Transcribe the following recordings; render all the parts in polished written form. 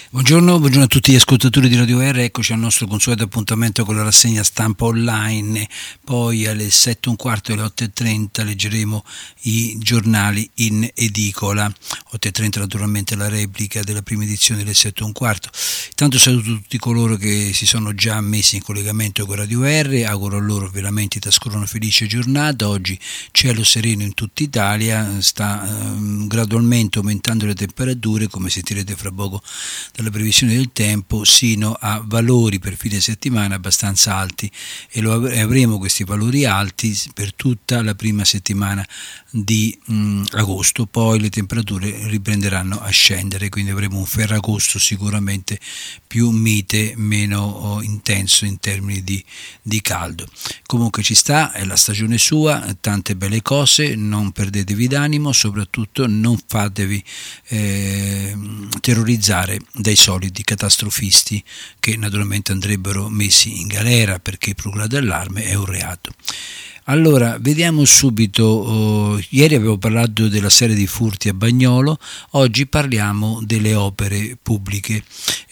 Buongiorno a tutti gli ascoltatori di Radio R, eccoci al nostro consueto appuntamento con la rassegna stampa online, poi alle 7:15 e alle 8:30 leggeremo i giornali in edicola, 8:30 naturalmente la replica della prima edizione delle 7:15. Intanto saluto tutti coloro che si sono già messi in collegamento con Radio R, auguro a loro veramente trascorrono una felice giornata. Oggi cielo sereno in tutta Italia, sta gradualmente aumentando le temperature, come sentirete fra poco dalla previsione del tempo, sino a valori per fine settimana abbastanza alti, e avremo questi valori alti per tutta la prima settimana di agosto. Poi le temperature riprenderanno a scendere, quindi avremo un Ferragosto sicuramente più mite, meno intenso in termini di caldo. Comunque ci sta, è la stagione sua, tante belle cose, non perdetevi d'animo, soprattutto non fatevi terrorizzare dai soliti catastrofisti che naturalmente andrebbero messi in galera, perché procura d'allarme è un reato. Allora, vediamo subito, ieri avevo parlato della serie di furti a Bagnolo, oggi parliamo delle opere pubbliche.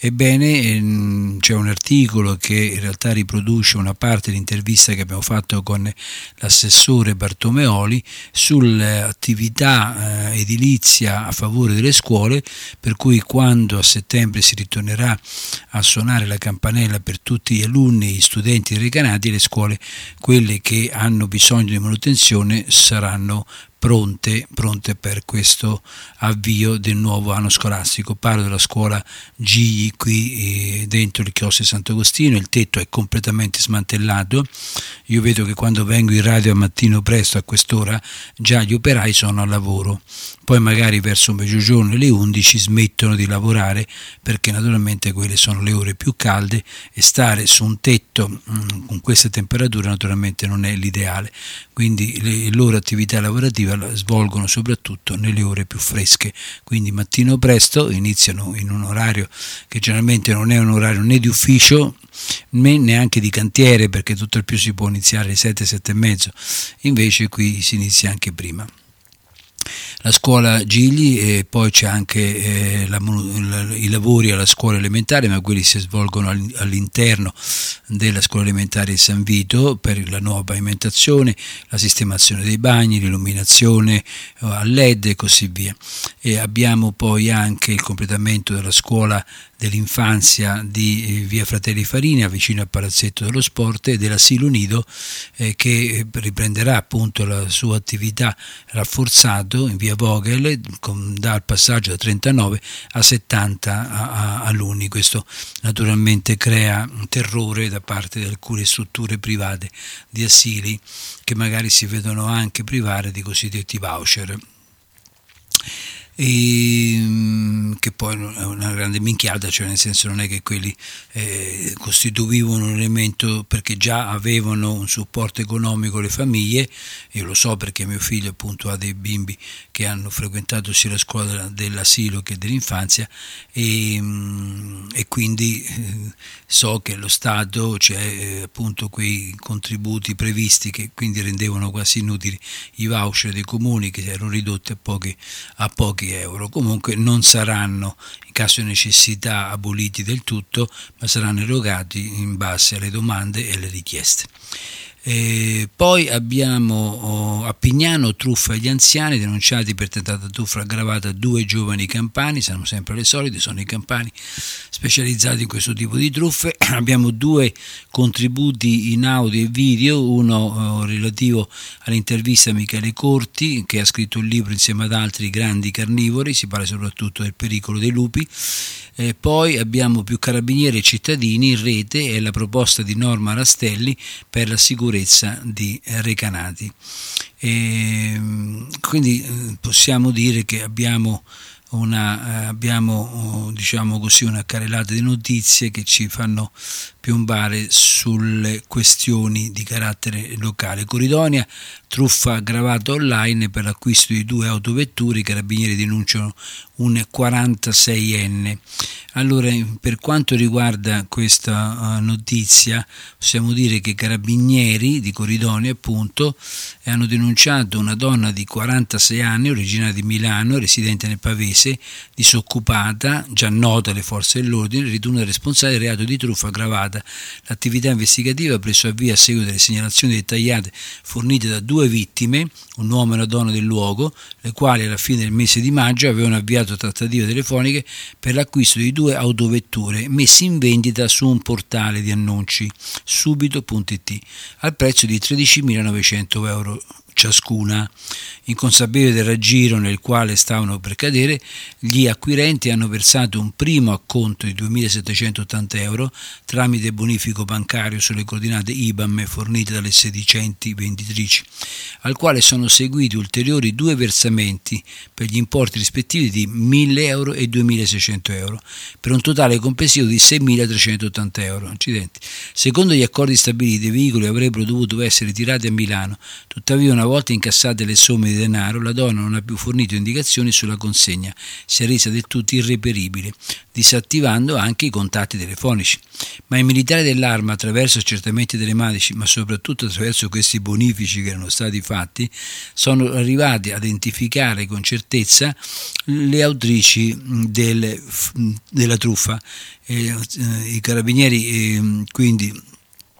Ebbene, c'è un articolo che in realtà riproduce una parte dell'intervista che abbiamo fatto con l'assessore Bartomeoli sull'attività edilizia a favore delle scuole, per cui quando a settembre si ritornerà a suonare la campanella per tutti gli alunni e gli studenti recanati, le scuole, quelle che hanno bisogno di manutenzione, saranno pronte per questo avvio del nuovo anno scolastico. Parlo della scuola Gigli qui dentro il chiostro di Sant'Agostino. Il tetto è completamente smantellato. Io vedo che quando vengo in radio al mattino presto a quest'ora già gli operai sono al lavoro, poi magari verso mezzogiorno e le 11 smettono di lavorare, perché naturalmente quelle sono le ore più calde e stare su un tetto con queste temperature naturalmente non è l'ideale, quindi le loro attività lavorative la svolgono soprattutto nelle ore più fresche, quindi mattino presto iniziano in un orario che generalmente non è un orario né di ufficio né neanche di cantiere, perché tutto il più si può iniziare alle 7, 7 e mezzo, invece qui si inizia anche prima. La scuola Gigli, e poi c'è anche i lavori alla scuola elementare, ma quelli si svolgono all'interno della scuola elementare di San Vito, per la nuova pavimentazione, la sistemazione dei bagni, l'illuminazione a LED e così via. E abbiamo poi anche il completamento della scuola dell'infanzia di via Fratelli Farina, vicino al Palazzetto dello Sport, e dell'asilo nido che riprenderà appunto la sua attività rafforzato in via Vogel, dal passaggio da 39 a 70 alunni. Questo naturalmente crea terrore da parte di alcune strutture private di asili, che magari si vedono anche privare di cosiddetti voucher, e che poi è una grande minchiata, cioè nel senso non è che quelli costituivano un elemento, perché già avevano un supporto economico le famiglie. Io lo so perché mio figlio appunto ha dei bimbi che hanno frequentato sia la scuola dell'asilo che dell'infanzia, e quindi so che lo Stato c'è appunto quei contributi previsti che quindi rendevano quasi inutili i voucher dei comuni, che erano ridotti a pochi euro. Comunque non saranno in caso di necessità aboliti del tutto, ma saranno erogati in base alle domande e alle richieste. Poi abbiamo a Pignano truffa agli anziani, denunciati per tentata truffa aggravata 2 giovani campani. Sono sempre le solite, sono i campani specializzati in questo tipo di truffe. Abbiamo 2 contributi in audio e video, uno relativo all'intervista a Michele Corti, che ha scritto un libro insieme ad altri grandi carnivori, si parla soprattutto del pericolo dei lupi. Poi abbiamo più carabinieri e cittadini in rete, e la proposta di Norma Rastelli per la sicurezza di recanati. Quindi possiamo dire che abbiamo diciamo così una carrellata di notizie che ci fanno piombare sulle questioni di carattere locale. Coridonia, truffa aggravata online per l'acquisto di 2 autovetture, i carabinieri denunciano un 46enne. Allora, per quanto riguarda questa notizia, possiamo dire che i carabinieri di Coridonia appunto hanno denunciato una donna di 46 anni, originaria di Milano, residente nel Pavese, disoccupata, già nota alle forze dell'ordine, ritenuta responsabile del reato di truffa aggravata. L'attività investigativa ha preso avvio a seguito delle segnalazioni dettagliate fornite da 2 vittime, un uomo e una donna del luogo, le quali alla fine del mese di maggio avevano avviato trattative telefoniche per l'acquisto di 2 autovetture messe in vendita su un portale di annunci, subito.it, al prezzo di 13.900 euro ciascuna. Inconsapevoli del raggiro nel quale stavano per cadere, gli acquirenti hanno versato un primo acconto di 2.780 euro tramite bonifico bancario sulle coordinate IBAN fornite dalle sedicenti venditrici, al quale sono seguiti ulteriori 2 versamenti per gli importi rispettivi di 1.000 euro e 2.600 euro, per un totale complessivo di 6.380 euro. Accidenti. Secondo gli accordi stabiliti, i veicoli avrebbero dovuto essere tirati a Milano, tuttavia una volta incassate le somme di denaro, la donna non ha più fornito indicazioni sulla consegna, si è resa del tutto irreperibile, disattivando anche i contatti telefonici. Ma i militari dell'Arma, attraverso accertamenti telematici, ma soprattutto attraverso questi bonifici che erano stati fatti, sono arrivati a identificare con certezza le autrici della truffa. I carabinieri quindi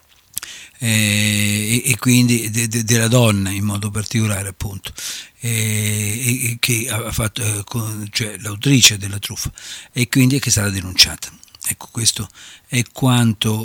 e quindi della donna in modo particolare appunto, che ha fatto cioè l'autrice della truffa, e quindi che è stata denunciata. Ecco, questo è quanto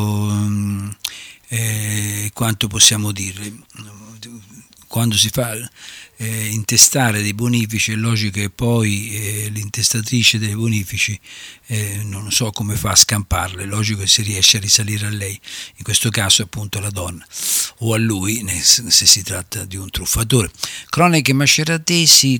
possiamo dire. Quando si fa intestare dei bonifici, è logico che poi l'intestatrice dei bonifici non so come fa a scamparle, è logico che si riesce a risalire a lei, in questo caso appunto alla donna o a lui se si tratta di un truffatore. Cronache maceratesi,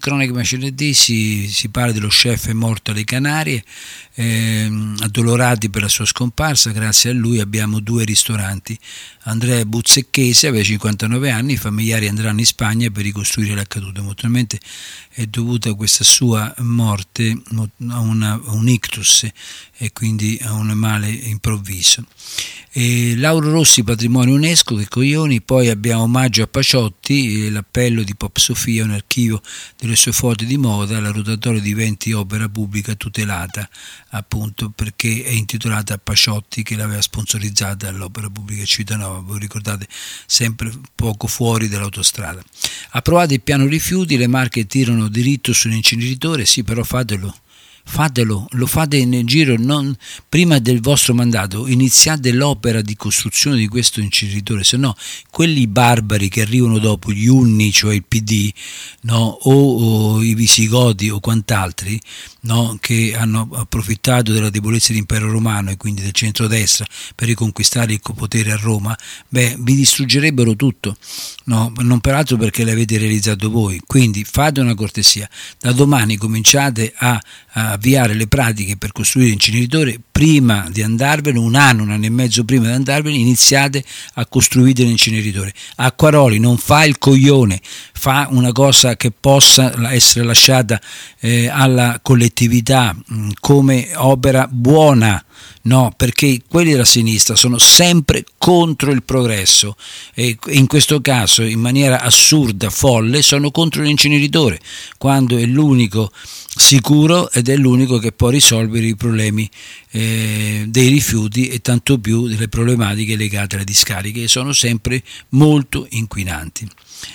si parla dello chef morto alle Canarie, addolorati per la sua scomparsa. Grazie a lui abbiamo 2 ristoranti. Andrea Buzzecchese aveva 59 anni, i familiari andranno in Spagna per ricostruire l'accaduto. Naturalmente è dovuta a questa sua morte a un ictus e quindi a un male improvviso. Lauro Rossi, patrimonio UNESCO, che coglioni. Poi abbiamo omaggio a Paciotti, l'appello di Pop Sofia, un archivio delle sue foto di moda, la rotatoria diventi opera pubblica tutelata, appunto perché è intitolata a Paciotti, che l'aveva sponsorizzata all'opera pubblica Civitanova, voi ricordate, sempre poco fuori dall'autostrada. Approvate il piano rifiuti, le Marche tirano diritto sull'inceneritore, sì, però fatelo, lo fate nel giro, non prima del vostro mandato, iniziate l'opera di costruzione di questo inceneritore, se no quelli barbari che arrivano dopo, gli Unni, cioè il PD, no, o i Visigoti o quant'altri, no, che hanno approfittato della debolezza dell'impero romano e quindi del centrodestra per riconquistare il potere a Roma, vi distruggerebbero tutto, no, non peraltro perché l'avete realizzato voi. Quindi fate una cortesia, da domani cominciate a avviare le pratiche per costruire l'inceneritore. Prima di andarvene, un anno e mezzo prima di andarvene, iniziate a costruire l'inceneritore. Acquaroli non fa il coglione, fa una cosa che possa essere lasciata alla collettività come opera buona. No, perché quelli della sinistra sono sempre contro il progresso e in questo caso in maniera assurda, folle, sono contro l'inceneritore, quando è l'unico sicuro ed è l'unico che può risolvere i problemi dei rifiuti e tanto più delle problematiche legate alle discariche, che sono sempre molto inquinanti.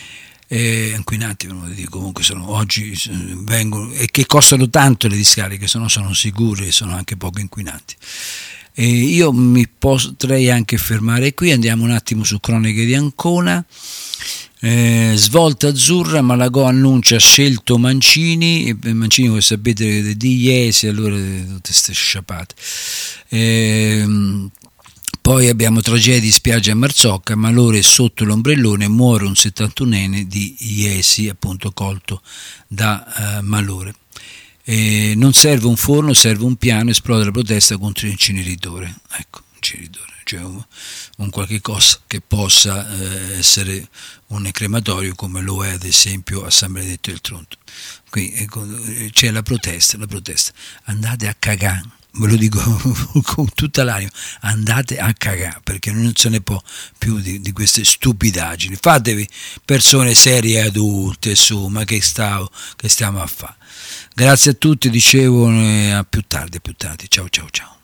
Comunque oggi vengono e che costano tanto le discariche, se no sono sicure e sono anche poco inquinanti. Io mi potrei anche fermare qui, andiamo un attimo su Cronache di Ancona. Svolta azzurra, Malagò annuncia scelto Mancini, voi sapete di Iesi, allora tutte queste sciapate. Poi abbiamo tragedie in spiaggia a Marzocca, malore sotto l'ombrellone, muore un 71enne di Iesi, appunto colto da malore. Non serve un forno, serve un piano, esplode la protesta contro l'inceneritore. Ecco, inceneritore, cioè un qualche cosa che possa essere un crematorio come lo è ad esempio a San Benedetto del Tronto. Qui c'è la protesta, andate a cagare, ve lo dico con tutta l'anima, andate a cagare, perché non se ne può più di queste stupidaggini. Fatevi persone serie e adulte, insomma, che stiamo a fare. Grazie a tutti, dicevo, a più tardi, ciao.